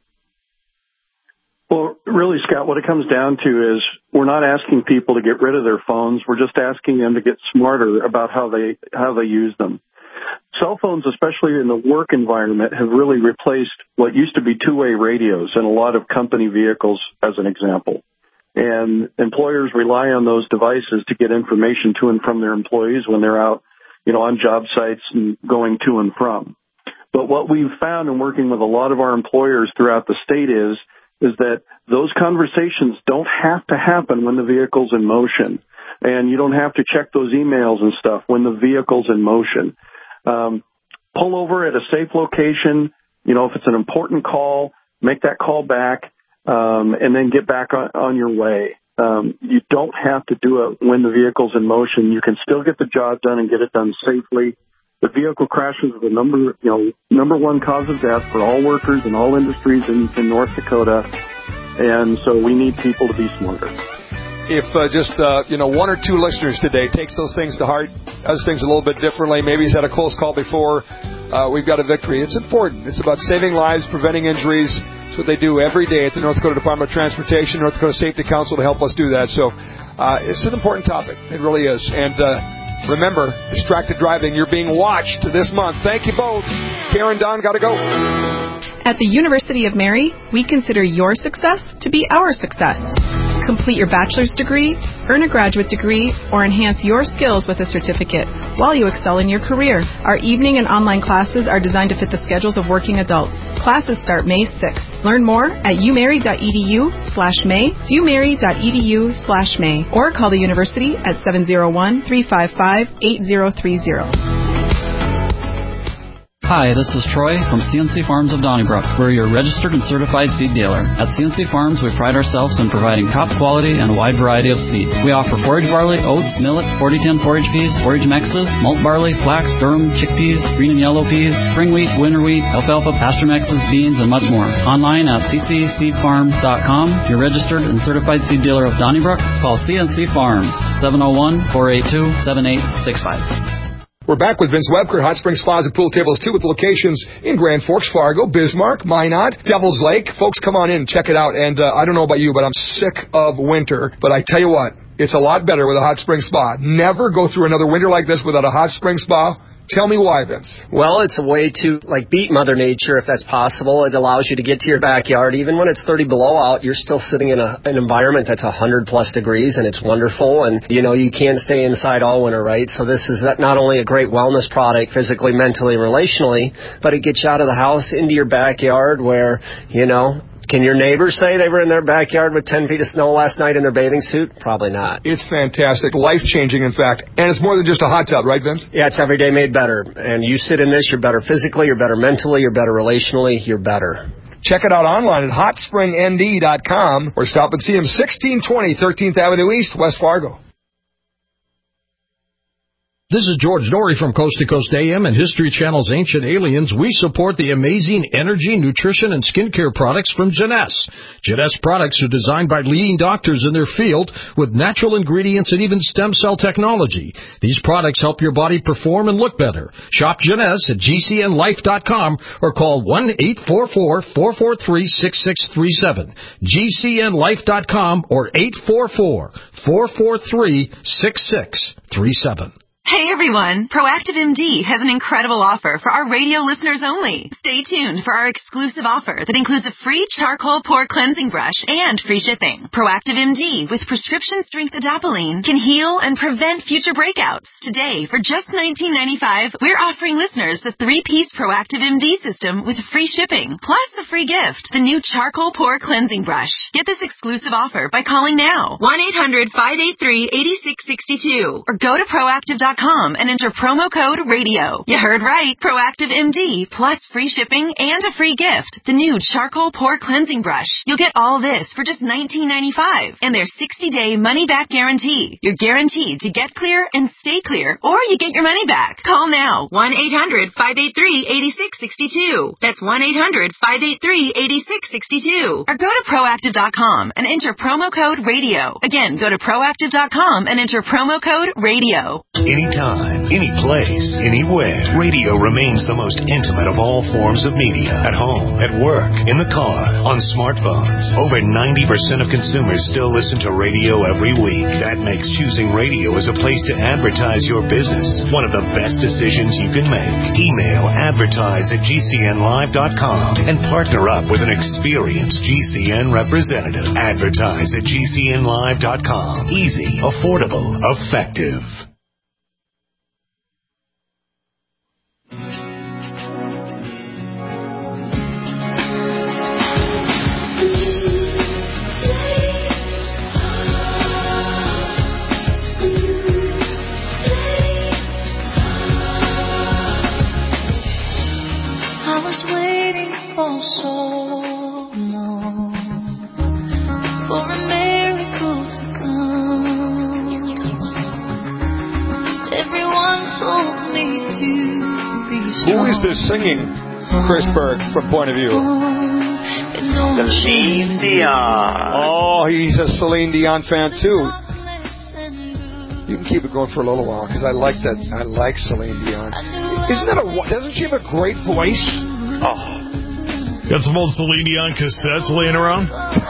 Well, really, Scott, what it comes down to is we're not asking people to get rid of their phones. We're just asking them to get smarter about how they how they use them. Cell phones, especially in the work environment, have really replaced what used to be two-way radios in a lot of company vehicles, as an example. And employers rely on those devices to get information to and from their employees when they're out, you know, on job sites and going to and from. But what we've found in working with a lot of our employers throughout the state is, is that those conversations don't have to happen when the vehicle's in motion. And you don't have to check those emails and stuff when the vehicle's in motion. Um, pull over at a safe location. You know, if it's an important call, make that call back, um, and then get back on, on your way. Um, you don't have to do it when the vehicle's in motion. You can still get the job done and get it done safely. The vehicle crashes are the number, you know, number one cause of death for all workers in all industries in, in North Dakota. And so we need people to be smarter. If uh, just, uh, you know, one or two listeners today takes those things to heart, does things a little bit differently, maybe he's had a close call before, uh, we've got a victory. It's important. It's about saving lives, preventing injuries. It's what they do every day at the North Dakota Department of Transportation, North Dakota Safety Council to help us do that. So uh, it's an important topic. It really is. And uh, remember, distracted driving, you're being watched this month. Thank you both. Karen, Don, got to go. At the University of Mary, we consider your success to be our success. Complete your bachelor's degree, earn a graduate degree, or enhance your skills with a certificate while you excel in your career. Our evening and online classes are designed to fit the schedules of working adults. Classes start May sixth. Learn more at umary.edu slash May, umary.edu slash May, or call the university at seven oh one, three five five, eight oh three oh. Hi, this is Troy from C N C Farms of Donnybrook. We're your registered and certified seed dealer. At C N C Farms, we pride ourselves in providing top quality and a wide variety of seed. We offer forage barley, oats, millet, forty ten forage peas, forage mixes, malt barley, flax, durum, chickpeas, green and yellow peas, spring wheat, winter wheat, alfalfa, pasture mixes, beans, and much more. Online at c c seed farm dot com. Your registered and certified seed dealer of Donnybrook. Call C N C Farms, seven oh one, four eight two, seven eight six five. We're back with Vince Webker, Hot Springs Spas and Pool Tables, too, with locations in Grand Forks, Fargo, Bismarck, Minot, Devil's Lake. Folks, come on in, check it out. And uh, I don't know about you, but I'm sick of winter. But I tell you what, it's a lot better with a hot spring spa. Never go through another winter like this without a hot spring spa. Tell me why, Vince. Well, it's a way to, like, beat Mother Nature, if that's possible. It allows you to get to your backyard. Even when it's thirty below out, you're still sitting in a, an environment that's one hundred plus degrees, and it's wonderful. And, you know, you can't stay inside all winter, right? So this is not only a great wellness product, physically, mentally, relationally, but it gets you out of the house into your backyard where, you know, can your neighbors say they were in their backyard with ten feet of snow last night in their bathing suit? Probably not. It's fantastic. Life-changing, in fact. And it's more than just a hot tub, right, Vince? Yeah, it's every day made better. And you sit in this, you're better physically, you're better mentally, you're better relationally, you're better. Check it out online at hot spring n d dot com or stop and see them sixteen twenty thirteenth Avenue East, West Fargo. This is George Norrie from Coast to Coast A M and History Channel's Ancient Aliens. We support the amazing energy, nutrition, and skincare products from Jeunesse. Jeunesse products are designed by leading doctors in their field with natural ingredients and even stem cell technology. These products help your body perform and look better. Shop Jeunesse at g c n life dot com or call one eight four four, four four three, six six three seven. g c n life dot com or eight four four, four four three, six six three seven. Hey everyone, Proactive M D has an incredible offer for our radio listeners only. Stay tuned for our exclusive offer that includes a free charcoal pore cleansing brush and free shipping. Proactive M D with prescription strength adapalene can heal and prevent future breakouts. Today, for just nineteen ninety-five dollars, we're offering listeners the three-piece Proactive M D system with free shipping, plus a free gift, the new charcoal pore cleansing brush. Get this exclusive offer by calling now, one eight hundred, five eight three, eight six six two, or go to proactive dot com and enter promo code radio. You heard right. Proactive M D plus free shipping and a free gift. The new charcoal pore cleansing brush. You'll get all this for just nineteen ninety-five dollars and their sixty day money back guarantee. You're guaranteed to get clear and stay clear, or you get your money back. Call now. one eight hundred, five eight three, eight six six two. That's one eight hundred, five eight three, eight six six two. Or go to proactive dot com and enter promo code radio. Again, go to proactive dot com and enter promo code radio. Anytime, any place, anywhere, radio remains the most intimate of all forms of media. At home, at work, in the car, on smartphones. Over ninety percent of consumers still listen to radio every week. That makes choosing radio as a place to advertise your business one of the best decisions you can make. Email advertise at g c n live dot com and partner up with an experienced G C N representative. Advertise at g c n live dot com. Easy, affordable, effective. So long for a miracle to come. Everyone told me to be strong. Who is this singing, Chris Berg, from Point of View? Celine Dion. Oh, he's a Celine Dion fan too. You can keep it going for a little while because I like that. I like Celine Dion. Isn't that a? Doesn't she have a great voice? Oh. Got some old Celine Dion cassettes laying around?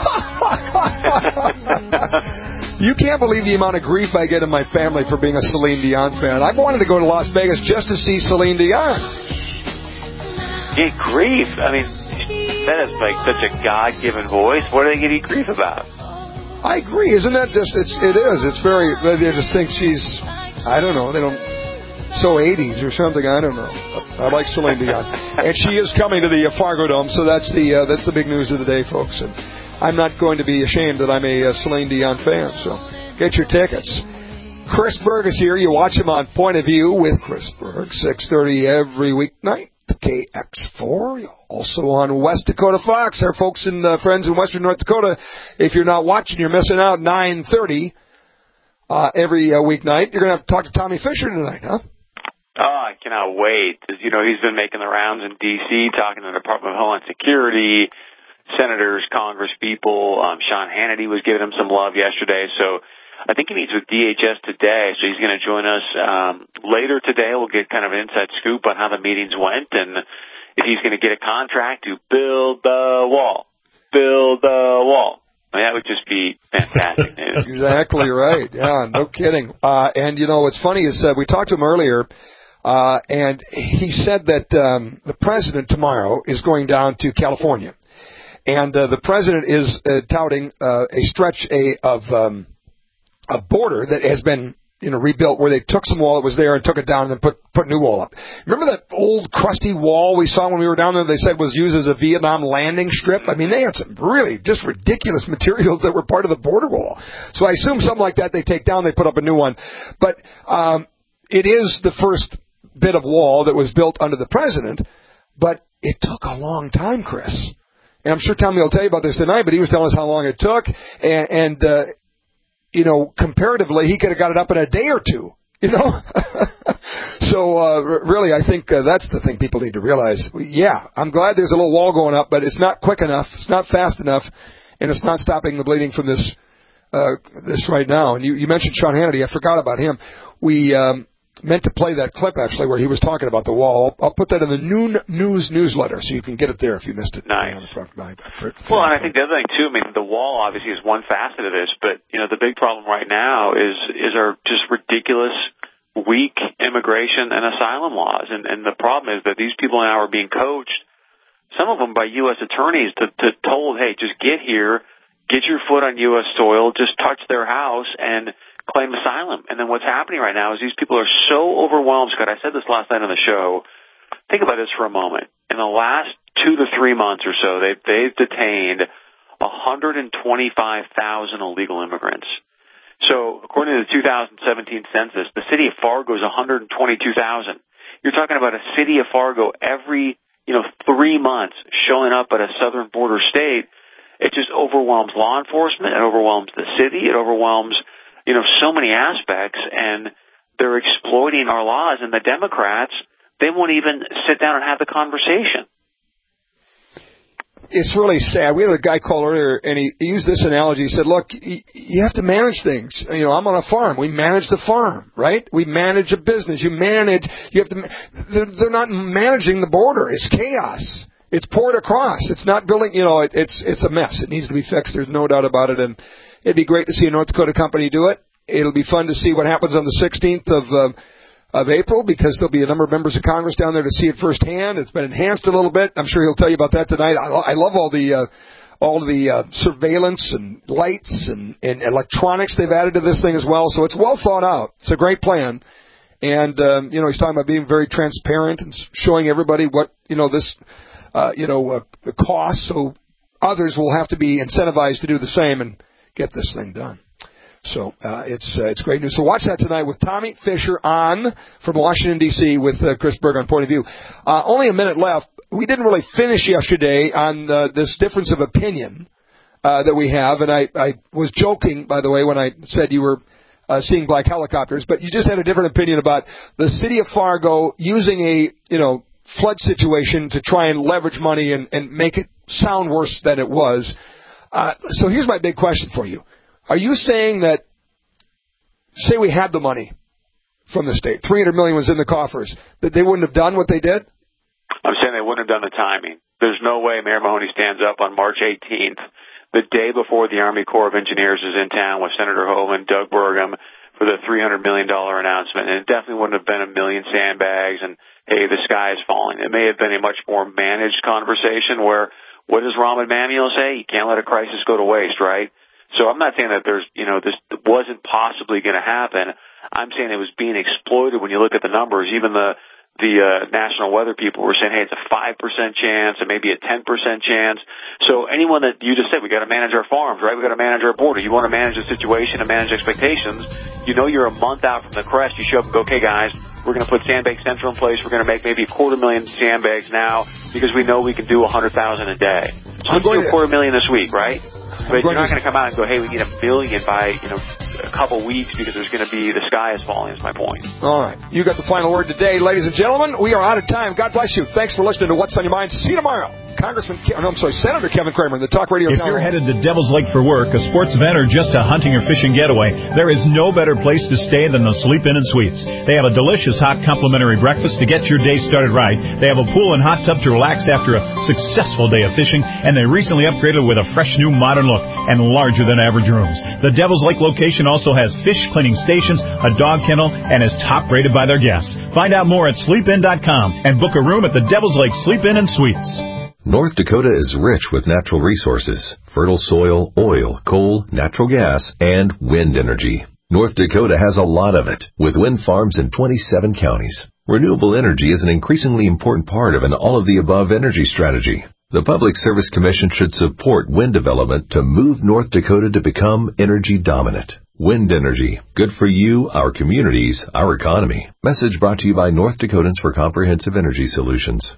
You can't believe the amount of grief I get in my family for being a Celine Dion fan. I've wanted to go to Las Vegas just to see Celine Dion. Get grief? I mean, that is like such a God-given voice. What are they getting grief about? I agree. Isn't that just, it's, it is. It's very, they just think she's, I don't know, they don't, so eighties or something, I don't know. I like Celine Dion. And she is coming to the uh, Fargo Dome, so that's the uh, that's the big news of the day, folks. And I'm not going to be ashamed that I'm a uh, Celine Dion fan, so get your tickets. Chris Berg is here. You watch him on Point of View with Chris Berg, six thirty every weeknight, K X four. Also on West Dakota Fox. Our folks and uh, friends in Western North Dakota, if you're not watching, you're missing out. nine thirty uh, every uh, weeknight. You're going to have to talk to Tommy Fisher tonight, huh? Oh, I cannot wait. As you know, he's been making the rounds in D C, talking to the Department of Homeland Security, senators, congresspeople. Um, Sean Hannity was giving him some love yesterday. So I think he meets with D H S today. So he's going to join us um, later today. We'll get kind of an inside scoop on how the meetings went and if he's going to get a contract to build the wall. Build the wall. I mean, that would just be fantastic news. Exactly right. Yeah, no kidding. Uh, and, you know, what's funny is uh, we talked to him earlier. Uh, and he said that um, the president tomorrow is going down to California. And uh, the president is uh, touting uh, a stretch a, of um, of border that has been, you know, rebuilt, where they took some wall that was there and took it down and then put put new wall up. Remember that old crusty wall we saw when we were down there? They said was used as a Vietnam landing strip. I mean, they had some really just ridiculous materials that were part of the border wall. So I assume something like that they take down, they put up a new one. But um, it is the first bit of wall that was built under the president, but it took a long time, Chris. And I'm sure Tommy will tell you about this tonight, but he was telling us how long it took, and, and uh, you know, comparatively, he could have got it up in a day or two, you know? So, uh, really, I think uh, that's the thing people need to realize. Yeah, I'm glad there's a little wall going up, but it's not quick enough, it's not fast enough, and it's not stopping the bleeding from this uh, this right now. And you, you mentioned Sean Hannity. I forgot about him. We... Um, meant to play that clip, actually, where he was talking about the wall. I'll, I'll put that in the Noon News newsletter, so you can get it there if you missed it. Nice. Well, and I think the other thing, too, I mean, the wall obviously is one facet of this, but, you know, the big problem right now is is our just ridiculous, weak immigration and asylum laws. And, and the problem is that these people now are being coached, some of them by U S attorneys, to, to told, hey, just get here, get your foot on U S soil, just touch their house, and claim asylum. And then what's happening right now is these people are so overwhelmed. Scott, I said this last night on the show. Think about this for a moment. In the last two to three months or so, they've, they've detained one hundred twenty-five thousand illegal immigrants. So according to the two thousand seventeen census, the city of Fargo is one hundred twenty-two thousand. You're talking about a city of Fargo every, you know, three months showing up at a southern border state. It just overwhelms law enforcement. It overwhelms the city. It overwhelms, you know, so many aspects, and they're exploiting our laws. And the Democrats, they won't even sit down and have the conversation. It's really sad. We had a guy call earlier, and he used this analogy. He said, look, you have to manage things. You know, I'm on a farm. We manage the farm, right? We manage a business. You manage, you have to, they're not managing the border. It's chaos. It's poured across. It's not building, you know, it, it's it's a mess. It needs to be fixed. There's no doubt about it. And it'd be great to see a North Dakota company do it. It'll be fun to see what happens on the sixteenth of uh, of April, because there'll be a number of members of Congress down there to see it firsthand. It's been enhanced a little bit. I'm sure he'll tell you about that tonight. I, I love all the uh, all the uh, surveillance and lights and, and electronics they've added to this thing as well. So it's well thought out. It's a great plan. And, um, you know, he's talking about being very transparent and showing everybody what, you know, this, uh, you know, uh, the cost. So others will have to be incentivized to do the same and get this thing done. So uh, it's uh, it's great news. So watch that tonight with Tommy Fisher on from Washington, D C with uh, Chris Berg on Point of View. Uh, only a minute left. We didn't really finish yesterday on uh, this difference of opinion uh, that we have. And I, I was joking, by the way, when I said you were uh, seeing black helicopters. But you just had a different opinion about the city of Fargo using a, you know, flood situation to try and leverage money and, and make it sound worse than it was. Uh, so here's my big question for you. Are you saying that, say we had the money from the state, three hundred million dollars was in the coffers, that they wouldn't have done what they did? I'm saying they wouldn't have done the timing. There's no way Mayor Mahoney stands up on March eighteenth, the day before the Army Corps of Engineers is in town with Senator Hoeven, Doug Burgum, for the three hundred million dollars announcement. And it definitely wouldn't have been a million sandbags and, hey, the sky is falling. It may have been a much more managed conversation where, what does Rahm Emanuel say? You can't let a crisis go to waste, right? So I'm not saying that there's, you know, this wasn't possibly going to happen. I'm saying it was being exploited when you look at the numbers. Even the the uh, national weather people were saying, hey, it's a five percent chance and maybe a ten percent chance. So anyone that you just said, we got to manage our farms, right? We got to manage our border. You want to manage the situation and manage expectations. You know you're a month out from the crest. You show up and go, okay, guys, we're going to put Sandbag Central in place. We're going to make maybe a quarter million sandbags now because we know we can do one hundred thousand a day. So let's do a quarter million this week, right? But you're not going to come out and go, hey, we need a million by, you know, a couple weeks because there's going to be, the sky is falling is my point. All right. You got the final word today, ladies and gentlemen. We are out of time. God bless you. Thanks for listening to What's on Your Mind. See you tomorrow. Congressman, Ke- no, I'm sorry, Senator Kevin Kramer, the Talk Radio. If you're headed to Devil's Lake for work, a sports event, or just a hunting or fishing getaway, there is no better place to stay than the Sleep Inn and Suites. They have a delicious hot complimentary breakfast to get your day started right. They have a pool and hot tub to relax after a successful day of fishing, and they recently upgraded with a fresh new modern look and larger than average rooms. The Devil's Lake location also has fish cleaning stations, a dog kennel, and is top rated by their guests. Find out more at sleep in dot com and book a room at the Devil's Lake Sleep Inn and Suites. North Dakota is rich with natural resources, fertile soil, oil, coal, natural gas, and wind energy. North Dakota has a lot of it, with wind farms in twenty-seven counties. Renewable energy is an increasingly important part of an all-of-the-above energy strategy. The Public Service Commission should support wind development to move North Dakota to become energy dominant. Wind energy. Good for you, our communities, our economy. Message brought to you by North Dakotans for Comprehensive Energy Solutions.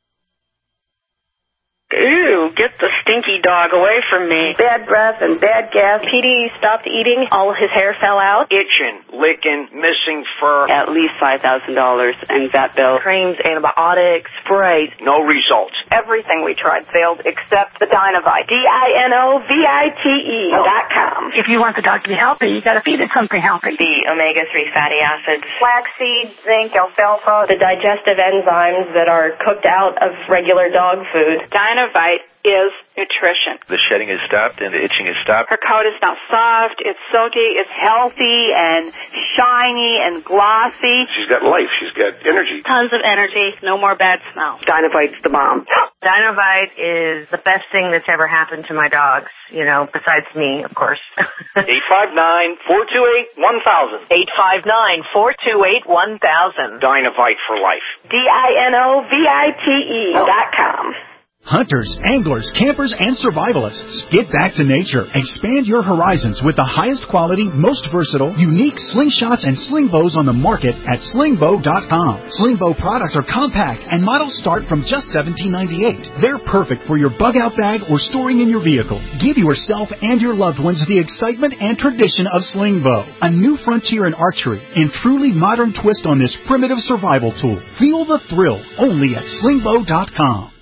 Ew, get the stinky dog away from me. Bad breath and bad gas. P D stopped eating. All his hair fell out. Itching, licking, missing fur. At least five thousand dollars in vet bill. Creams, antibiotics, sprays. No results. Everything we tried failed except the Dinovite. D I N O V I T E dot com. If you want the dog to be healthy, you got to feed it something healthy. The omega three fatty acids. Flaxseed, zinc, alfalfa. The digestive enzymes that are cooked out of regular dog food. Dinovite is nutrition. The shedding is stopped and the itching is stopped. Her coat is now soft, it's silky, it's healthy and shiny and glossy. She's got life. She's got energy. Tons of energy. No more bad smell. Dinovite's the bomb. Dinovite is the best thing that's ever happened to my dogs, you know, besides me, of course. eight five nine, four two eight, one thousand. eight five nine, four two eight, one thousand. Dinovite for life. D I N O V I T E dot com. Hunters, anglers, campers, and survivalists. Get back to nature. Expand your horizons with the highest quality, most versatile, unique slingshots and sling bows on the market at sling bow dot com. Sling bow products are compact and models start from just seventeen ninety-eight. They're perfect for your bug out bag or storing in your vehicle. Give yourself and your loved ones the excitement and tradition of sling bow. A new frontier in archery and truly modern twist on this primitive survival tool. Feel the thrill only at sling bow dot com.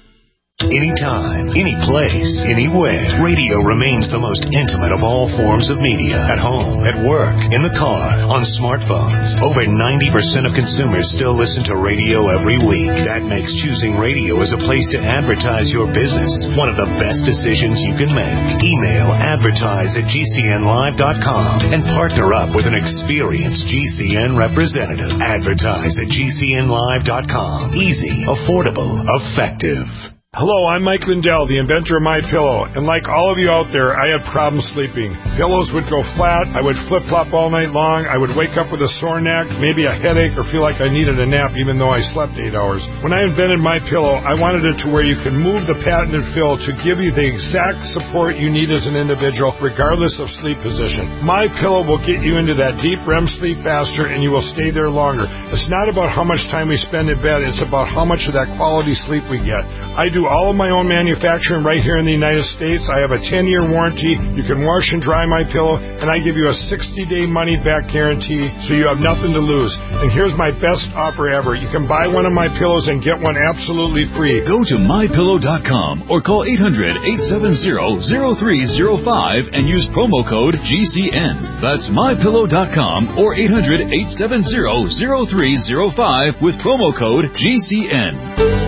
Anytime, any place, anywhere, radio remains the most intimate of all forms of media. At home, at work, in the car, on smartphones. Over ninety percent of consumers still listen to radio every week. That makes choosing radio as a place to advertise your business one of the best decisions you can make. Email advertise at G C N live dot com and partner up with an experienced G C N representative. Advertise at G C N live dot com. Easy, affordable, effective. Hello, I'm Mike Lindell, the inventor of MyPillow, and like all of you out there, I had problems sleeping. Pillows would go flat, I would flip-flop all night long, I would wake up with a sore neck, maybe a headache, or feel like I needed a nap even though I slept eight hours. When I invented MyPillow, I wanted it to where you could move the patented fill to give you the exact support you need as an individual, regardless of sleep position. MyPillow will get you into that deep R E M sleep faster, and you will stay there longer. It's not about how much time we spend in bed, it's about how much of that quality sleep we get. I do all of my own manufacturing right here in the United States. I have a ten-year warranty. You can wash and dry my pillow, and I give you a sixty-day money-back guarantee, so you have nothing to lose. And here's my best offer ever. You can buy one of my pillows and get one absolutely free. Go to my pillow dot com or call eight hundred, eight seven zero, zero three zero five and use promo code G C N. That's my pillow dot com or eight hundred, eight seven zero, zero three zero five with promo code G C N.